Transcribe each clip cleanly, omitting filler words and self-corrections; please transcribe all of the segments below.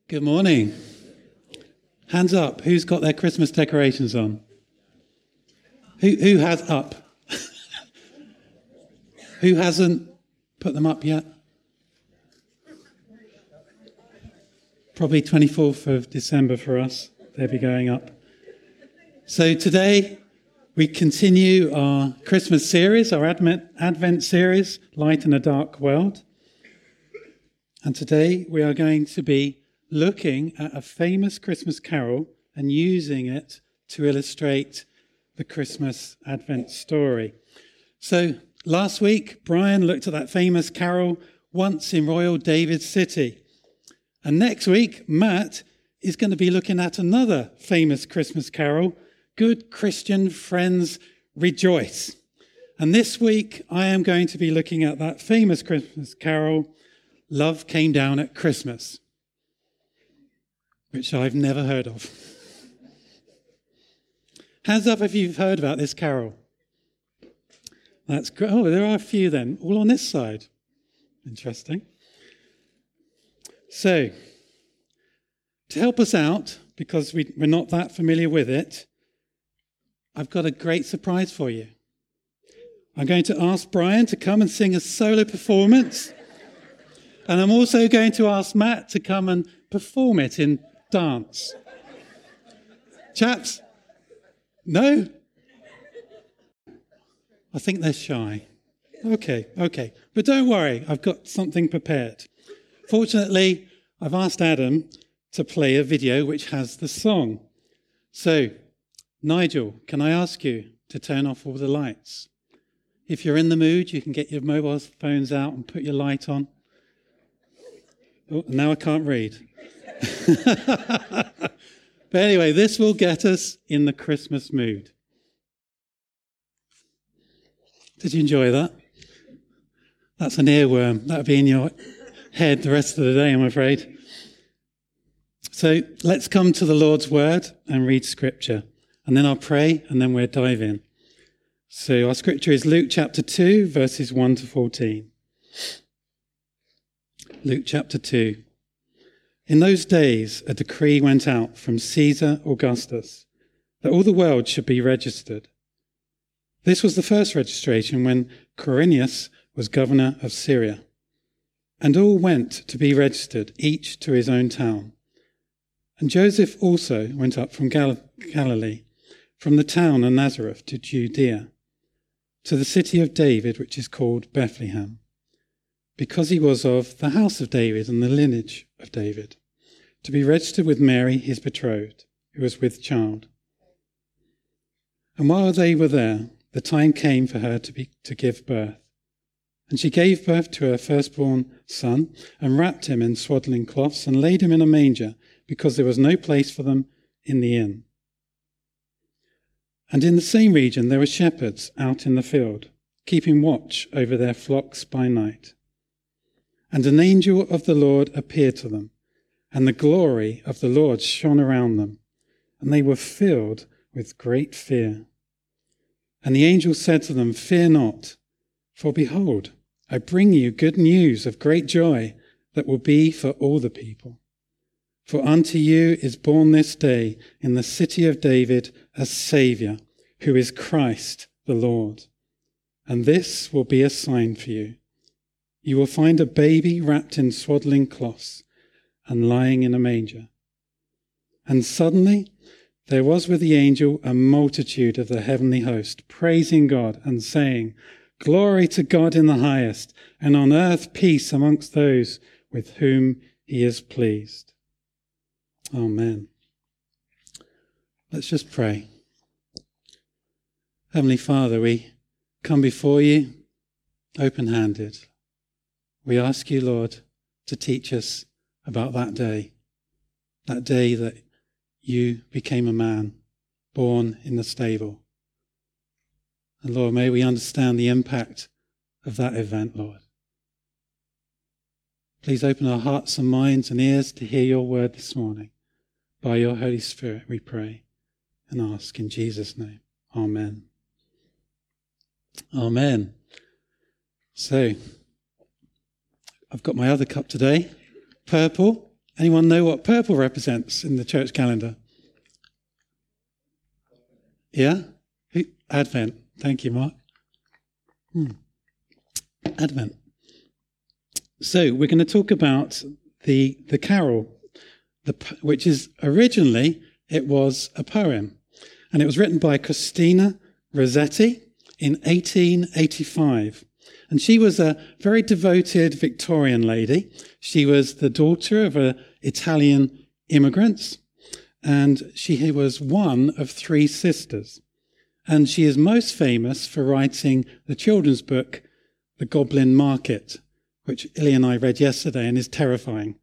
Good morning. Hands up. Who's got their Christmas decorations on? Who has up? Who hasn't put them up yet? Probably 24th of December for us. They'll be going up. So today we continue our Christmas series, our Advent series, Light in a Dark World. And today we are going to be looking at a famous Christmas carol and using it to illustrate the Christmas Advent story. So last week, Brian looked at that famous carol, Once in Royal David's City. And next week, Matt is going to be looking at another famous Christmas carol, Good Christian Friends Rejoice. And this week, I am going to be looking at that famous Christmas carol, Love Came Down at Christmas, which I've never heard of. Hands up if you've heard about this carol. That's great. Oh, there are a few then, all on this side. Interesting. So, to help us out, because we're not that familiar with it, I've got a great surprise for you. I'm going to ask Brian to come and sing a solo performance. And I'm also going to ask Matt to come and perform it in dance. Chaps? No? I think they're shy. Okay. But don't worry, I've got something prepared. Fortunately, I've asked Adam to play a video which has the song. So, Nigel, can I ask you to turn off all the lights? If you're in the mood, you can get your mobile phones out and put your light on. Oh, now I can't read. But anyway, this will get us in the Christmas mood. Did you enjoy that? That's an earworm. That'll be in your head the rest of the day, I'm afraid. So let's come to the Lord's Word and read Scripture. And then I'll pray, and then we'll dive in. So our Scripture is Luke chapter 2, verses 1 to 14. Luke chapter 2. In those days, a decree went out from Caesar Augustus that all the world should be registered. This was the first registration when Quirinius was governor of Syria. And all went to be registered, each to his own town. And Joseph also went up from Galilee, from the town of Nazareth to Judea, to the city of David, which is called Bethlehem, because he was of the house of David and the lineage of David, to be registered with Mary, his betrothed, who was with child. And while they were there, the time came for her to give birth. And she gave birth to her firstborn son, and wrapped him in swaddling cloths, and laid him in a manger, because there was no place for them in the inn. And in the same region there were shepherds out in the field, keeping watch over their flocks by night. And an angel of the Lord appeared to them, and the glory of the Lord shone around them, and they were filled with great fear. And the angel said to them, "Fear not, for behold, I bring you good news of great joy that will be for all the people. For unto you is born this day in the city of David a Saviour, who is Christ the Lord. And this will be a sign for you. You will find a baby wrapped in swaddling cloths and lying in a manger." And suddenly there was with the angel a multitude of the heavenly host, praising God and saying, "Glory to God in the highest, and on earth peace amongst those with whom he is pleased." Amen. Let's just pray. Heavenly Father, we come before you open-handed. We ask you, Lord, to teach us about that day that you became a man, born in the stable. And Lord, may we understand the impact of that event, Lord. Please open our hearts and minds and ears to hear your word this morning. By your Holy Spirit, we pray and ask in Jesus' name. Amen. Amen. So, I've got my other cup today, purple. Anyone know what purple represents in the church calendar? Yeah? Advent. Thank you, Mark. Advent. So we're going to talk about the carol, which is originally, it was a poem. And it was written by Christina Rossetti in 1885. And she was a very devoted Victorian lady. She was the daughter of Italian immigrants, and she was one of 3 sisters. And she is most famous for writing the children's book, The Goblin Market, which Illy and I read yesterday and is terrifying.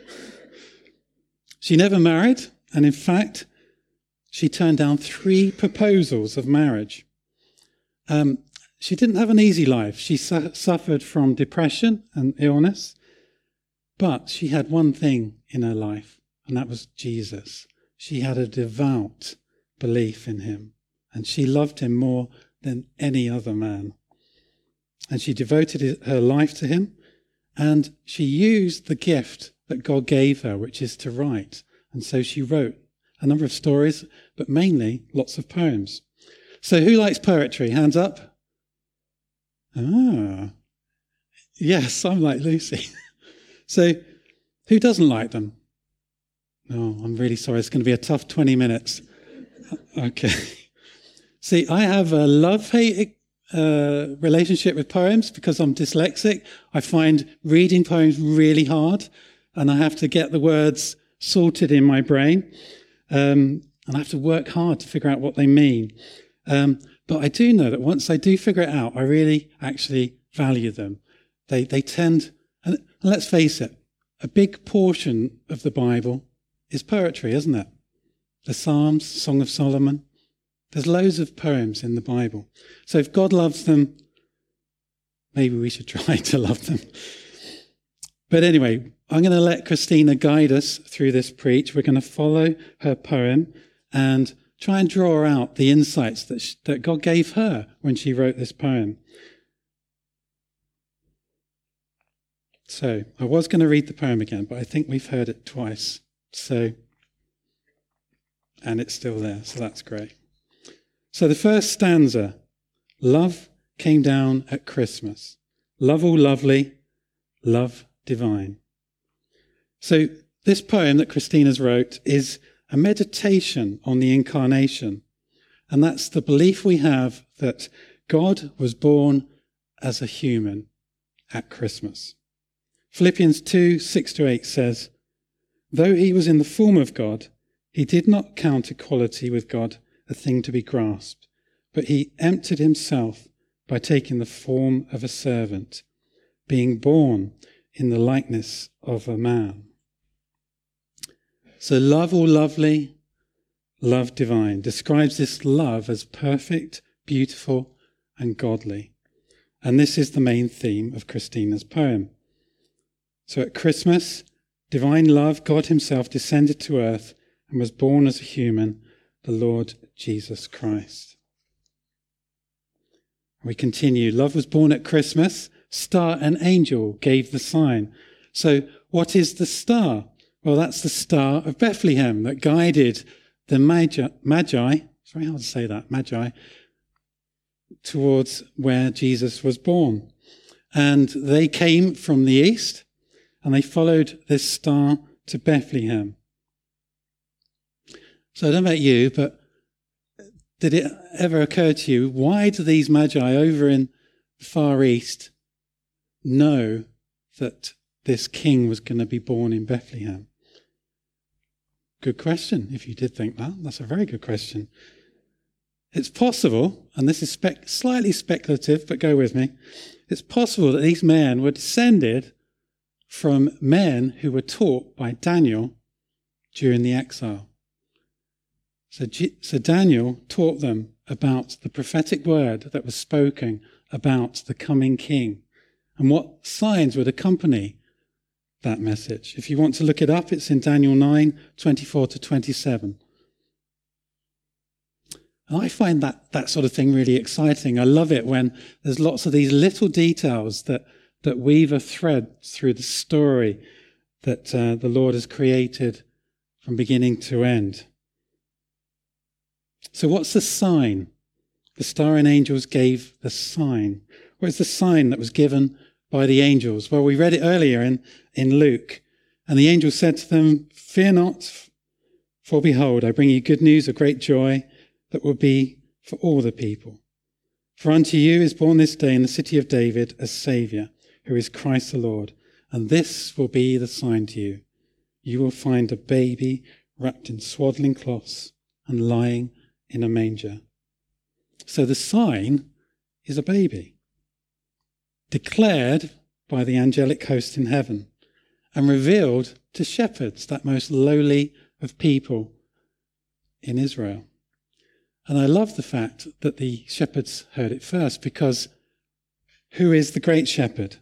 She never married, and in fact, she turned down 3 proposals of marriage. She didn't have an easy life. She suffered from depression and illness, but she had one thing in her life, and that was Jesus. She had a devout belief in him, and she loved him more than any other man. And she devoted her life to him, and she used the gift that God gave her, which is to write. And so she wrote a number of stories, but mainly lots of poems. So who likes poetry? Hands up. Yes, I'm like Lucy. So who doesn't like them? No, I'm really sorry. It's going to be a tough 20 minutes. Okay. See, I have a love-hate relationship with poems because I'm dyslexic. I find reading poems really hard, and I have to get the words sorted in my brain. And I have to work hard to figure out what they mean. But I do know that once I do figure it out, I really actually value them. They tend, and let's face it, a big portion of the Bible is poetry, isn't it? The Psalms, Song of Solomon. There's loads of poems in the Bible. So if God loves them, maybe we should try to love them. But anyway, I'm going to let Christina guide us through this preach. We're going to follow her poem and try and draw out the insights that God gave her when she wrote this poem. So I was going to read the poem again, but I think we've heard it twice. And it's still there, so that's great. So the first stanza, love came down at Christmas. Love all lovely, love divine. So this poem that Christina's wrote is a meditation on the incarnation. And that's the belief we have that God was born as a human at Christmas. Philippians 2:6-8 says, though he was in the form of God, he did not count equality with God a thing to be grasped, but he emptied himself by taking the form of a servant, being born in the likeness of a man. So love all lovely, love divine describes this love as perfect, beautiful, and godly. And this is the main theme of Christina's poem. So at Christmas, divine love, God himself descended to earth and was born as a human, the Lord Jesus Christ. We continue. Love was born at Christmas. Star and angel gave the sign. So what is the star? Well, that's the Star of Bethlehem that guided the Magi, it's very hard to say that, Magi, towards where Jesus was born. And they came from the east, and they followed this star to Bethlehem. So I don't know about you, but did it ever occur to you, why do these Magi over in the Far East know that this king was going to be born in Bethlehem? Good question, if you did think that. That's a very good question. It's possible, and this is slightly speculative, but go with me. It's possible that these men were descended from men who were taught by Daniel during the exile. So Daniel taught them about the prophetic word that was spoken about the coming king and what signs would accompany that message. If you want to look it up, it's in Daniel 9:24-27. And I find that sort of thing really exciting. I love it when there's lots of these little details that weave a thread through the story that the Lord has created from beginning to end. So what's the sign? The star and angels gave the sign. What is the sign that was given by the angels? Well, we read it earlier in Luke. And the angel said to them, "Fear not, for behold, I bring you good news of great joy that will be for all the people. For unto you is born this day in the city of David a Saviour, who is Christ the Lord. And this will be the sign to you. You will find a baby wrapped in swaddling cloths and lying in a manger." So the sign is a baby, declared by the angelic host in heaven and revealed to shepherds, that most lowly of people in Israel. And I love the fact that the shepherds heard it first, because who is the great shepherd?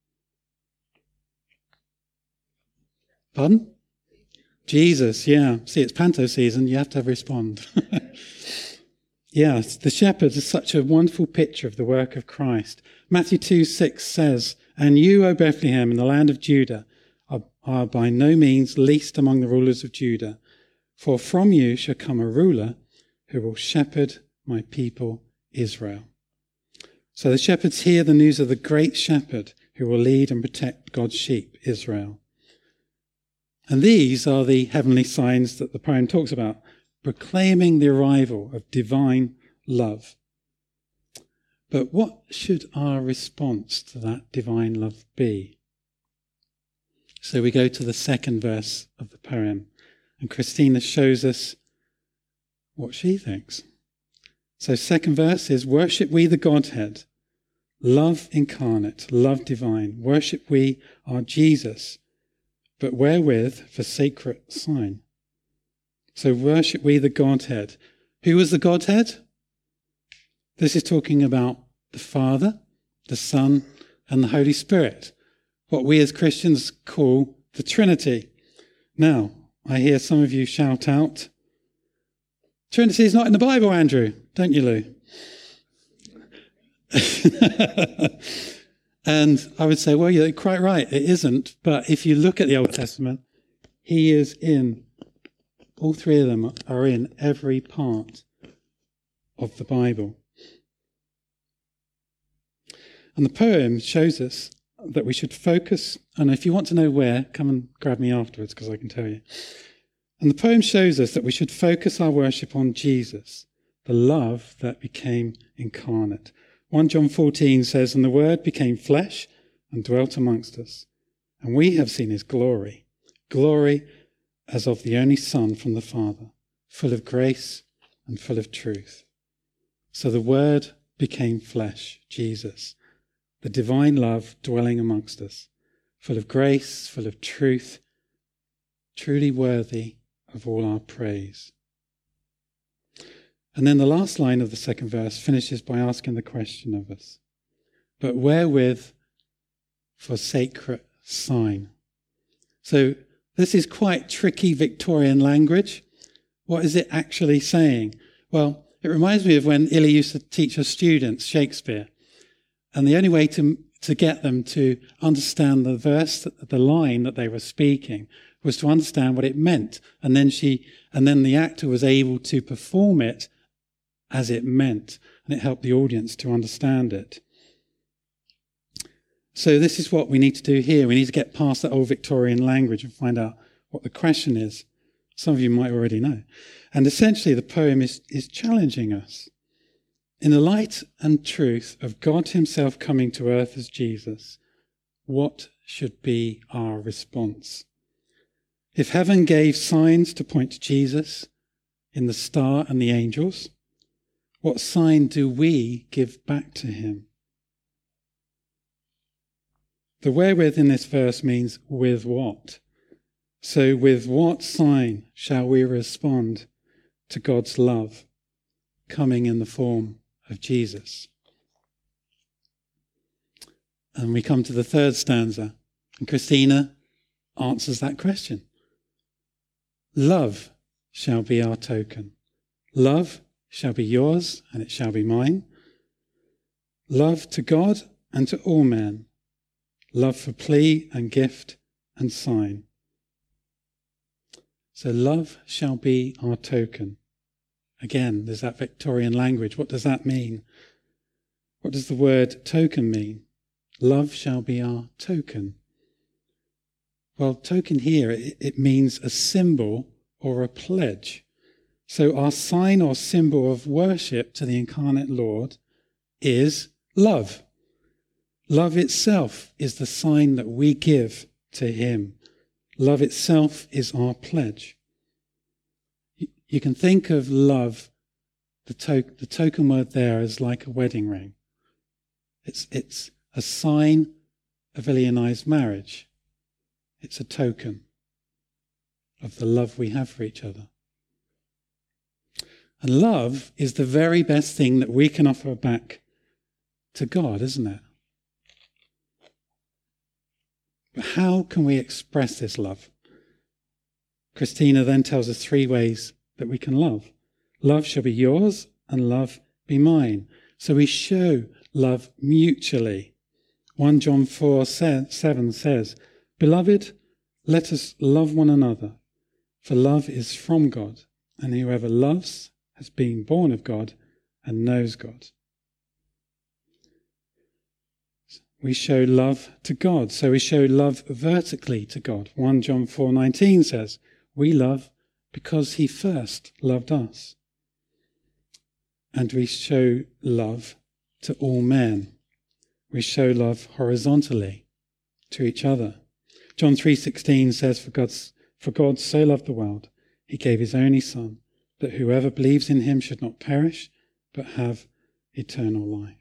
Pardon? Jesus, yeah. See, it's Panto season, you have to respond. Yes, the shepherds are such a wonderful picture of the work of Christ. Matthew 2:6 says, "And you, O Bethlehem, in the land of Judah, are by no means least among the rulers of Judah, for from you shall come a ruler who will shepherd my people Israel." So the shepherds hear the news of the great shepherd who will lead and protect God's sheep, Israel. And these are the heavenly signs that the poem talks about, proclaiming the arrival of divine love. But what should our response to that divine love be? So we go to the second verse of the poem, and Christina shows us what she thinks. So second verse is, "Worship we the Godhead, love incarnate, love divine. Worship we our Jesus, but wherewith for sacred sign." So worship we the Godhead. Who was the Godhead? This is talking about the Father, the Son, and the Holy Spirit, what we as Christians call the Trinity. Now, I hear some of you shout out, "Trinity is not in the Bible, Andrew," don't you, Lou? And I would say, well, you're quite right, it isn't. But if you look at the Old Testament, he is in, all three of them are in every part of the Bible. And the poem shows us that we should focus, and if you want to know where, come and grab me afterwards because I can tell you. And the poem shows us that we should focus our worship on Jesus, the love that became incarnate. 1 John 14 says, "And the Word became flesh and dwelt amongst us, and we have seen his glory, glory as of the only Son from the Father, full of grace and full of truth." So the Word became flesh, Jesus, the divine love dwelling amongst us, full of grace, full of truth, truly worthy of all our praise. And then the last line of the second verse finishes by asking the question of us, "But wherewith for sacred sign?" So this is quite tricky Victorian language. What is it actually saying? Well, it reminds me of when Illy used to teach her students Shakespeare. And the only way to get them to understand the verse, the line that they were speaking, was to understand what it meant. And then the actor was able to perform it as it meant. And it helped the audience to understand it. So this is what we need to do here. We need to get past that old Victorian language and find out what the question is. Some of you might already know. And essentially the poem is challenging us. In the light and truth of God himself coming to earth as Jesus, what should be our response? If heaven gave signs to point to Jesus in the star and the angels, what sign do we give back to him? The wherewith in this verse means with what. So with what sign shall we respond to God's love coming in the form of Jesus? And we come to the third stanza, and Christina answers that question. Love shall be our token. Love shall be yours, and it shall be mine. Love to God and to all men. Love for plea and gift and sign. So love shall be our token. Again, there's that Victorian language. What does that mean? What does the word token mean? Love shall be our token. Well, token here, it means a symbol or a pledge. So our sign or symbol of worship to the incarnate Lord is love. Love itself is the sign that we give to him. Love itself is our pledge. You can think of love, the token word there, as like a wedding ring. It's a sign of a leonized marriage. It's a token of the love we have for each other. And love is the very best thing that we can offer back to God, isn't it? But how can we express this love? Christina then tells us 3 ways that we can love. Love shall be yours and love be mine. So we show love mutually. 1 John 4:7 says, "Beloved, let us love one another, for love is from God, and whoever loves has been born of God and knows God." We show love to God, so we show love vertically to God. 1 John 4:19 says, "We love because he first loved us." And we show love to all men. We show love horizontally to each other. John 3:16 says, For God so loved the world, he gave his only Son, that whoever believes in him should not perish, but have eternal life.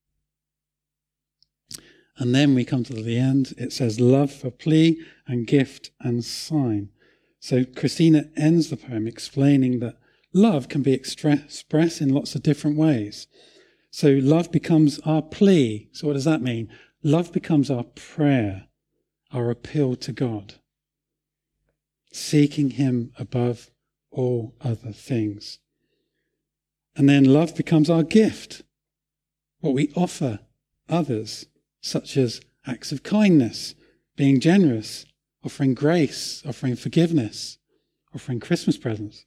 And then we come to the end. It says, love for plea and gift and sign. So Christina ends the poem explaining that love can be expressed in lots of different ways. So love becomes our plea. So what does that mean? Love becomes our prayer, our appeal to God, seeking him above all other things. And then love becomes our gift, what we offer others, such as acts of kindness, being generous, offering grace, offering forgiveness, offering Christmas presents.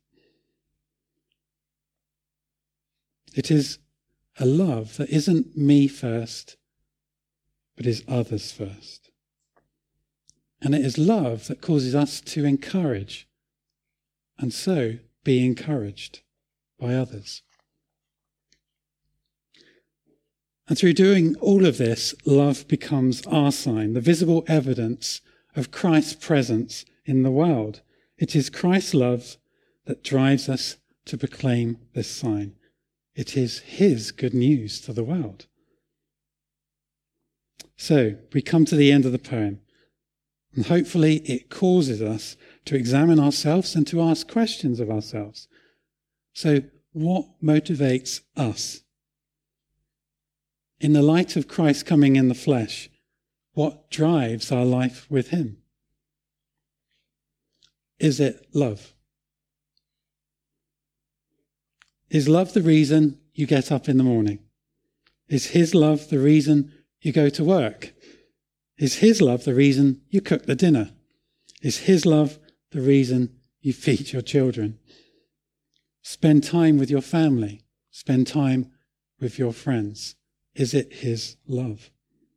It is a love that isn't me first, but is others first. And it is love that causes us to encourage, and so be encouraged by others. And through doing all of this, love becomes our sign, the visible evidence of Christ's presence in the world. It is Christ's love that drives us to proclaim this sign. It is his good news to the world. So we come to the end of the poem, and hopefully it causes us to examine ourselves and to ask questions of ourselves. So what motivates us? In the light of Christ coming in the flesh, what drives our life with him? Is it love? Is love the reason you get up in the morning? Is his love the reason you go to work? Is his love the reason you cook the dinner? Is his love the reason you feed your children? Spend time with your family. Spend time with your friends. Is it his love?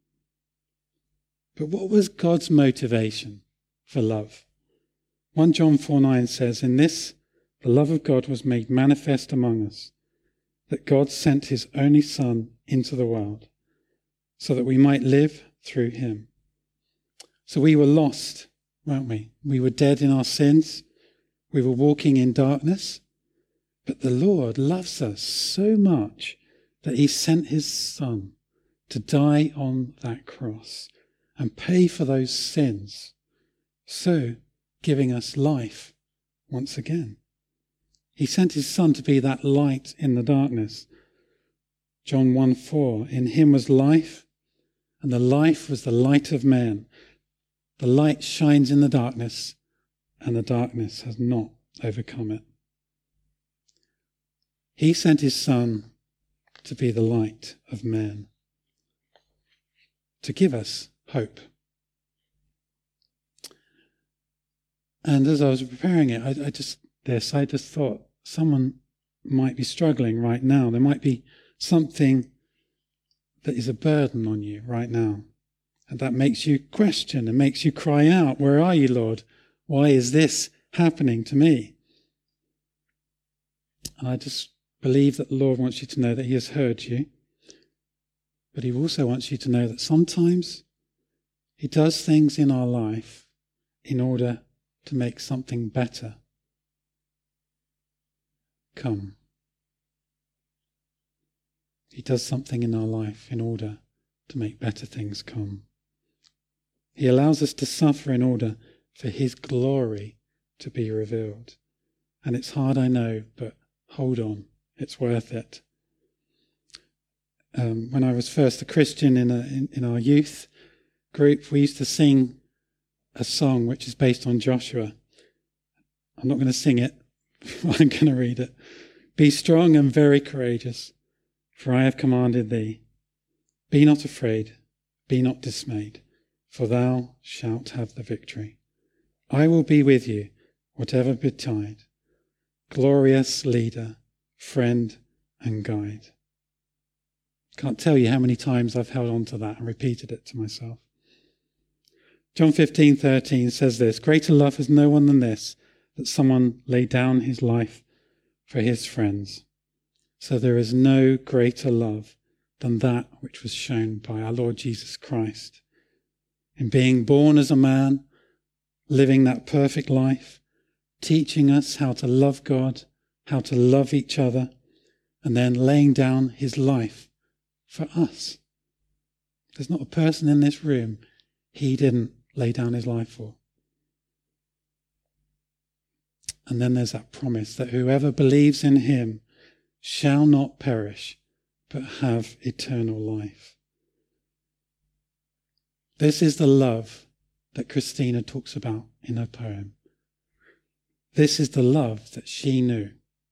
But what was God's motivation for love? 1 John 4:9 says, "In this, the love of God was made manifest among us, that God sent his only Son into the world, so that we might live through him." So we were lost, weren't we? We were dead in our sins. We were walking in darkness. But the Lord loves us so much that he sent his Son to die on that cross and pay for those sins, so giving us life once again. He sent his Son to be that light in the darkness. John 1:4, "In him was life, and the life was the light of man. The light shines in the darkness, and the darkness has not overcome it." He sent his Son to be the light of man, to give us hope. And as I was preparing it, I just thought someone might be struggling right now. There might be something that is a burden on you right now. And that makes you question and makes you cry out, "Where are you, Lord? Why is this happening to me?" And I just believe that the Lord wants you to know that he has heard you. But he also wants you to know that sometimes he does things in our life in order to make something better come. He does something in our life in order to make better things come. He allows us to suffer in order for his glory to be revealed. And it's hard, I know, but hold on, it's worth it. When I was first a Christian in our youth group, we used to sing a song which is based on Joshua. I'm not going to sing it, I'm going to read it. "Be strong and very courageous, for I have commanded thee. Be not afraid, be not dismayed, for thou shalt have the victory. I will be with you, whatever betide. Glorious leader, friend and guide." Can't tell you how many times I've held on to that and repeated it to myself. John 15:13 says this, "Greater love has no one than this, that someone lay down his life for his friends. So there is no greater love than that which was shown by our Lord Jesus Christ. In being born as a man, living that perfect life, teaching us how to love God, how to love each other, and then laying down his life for us. There's not a person in this room he didn't lay down his life for. And then there's that promise that whoever believes in him shall not perish, but have eternal life. This is the love that Christina talks about in her poem. This is the love that she knew.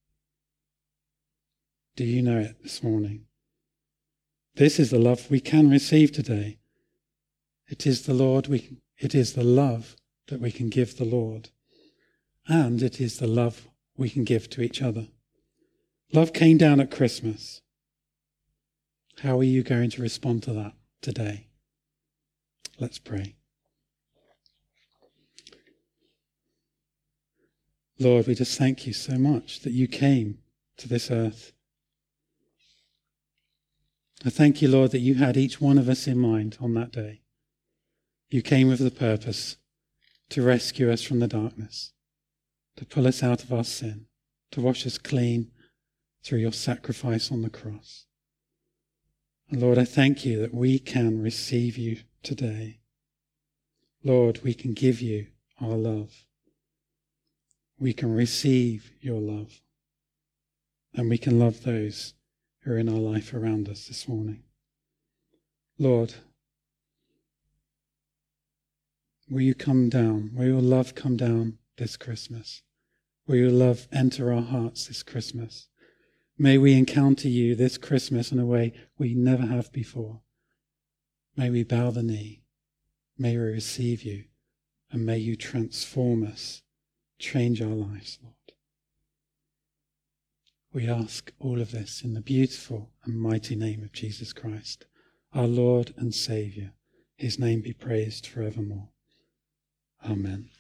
Do you know it this morning? This is the love we can receive today. It is the love that we can give the Lord. And it is the love we can give to each other. Love came down at Christmas. How are you going to respond to that today? Let's pray. Lord, we just thank you so much that you came to this earth. I thank you, Lord, that you had each one of us in mind on that day. You came with the purpose to rescue us from the darkness, to pull us out of our sin, to wash us clean through your sacrifice on the cross. And Lord, I thank you that we can receive you today. Lord, we can give you our love. We can receive your love. And we can love those who are in our life around us this morning. Lord, will you come down? Will your love come down this Christmas? Will your love enter our hearts this Christmas? May we encounter you this Christmas in a way we never have before. May we bow the knee. May we receive you. And may you transform us, change our lives, Lord. We ask all of this in the beautiful and mighty name of Jesus Christ, our Lord and Saviour. His name be praised forevermore. Amen.